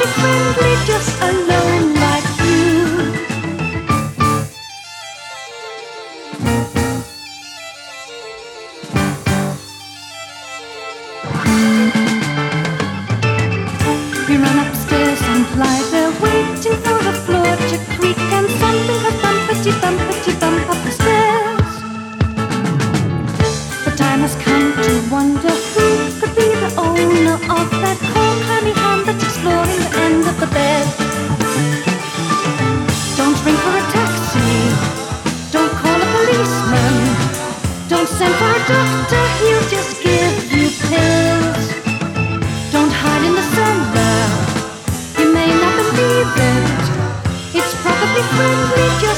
probably friendly, just alone like you. We run upstairs and lie there waiting for the floor to creak and something goes bumpity bumpity bump up the stairs. The time has come to wonder who could be the owner of that cold clammy hand that's exploring the end of the bed. Don't ring for a taxi, don't call a policeman, don't send for a doctor, he'll just give you pills. Don't hide in the cellar, you may not believe it, it's probably friendly, just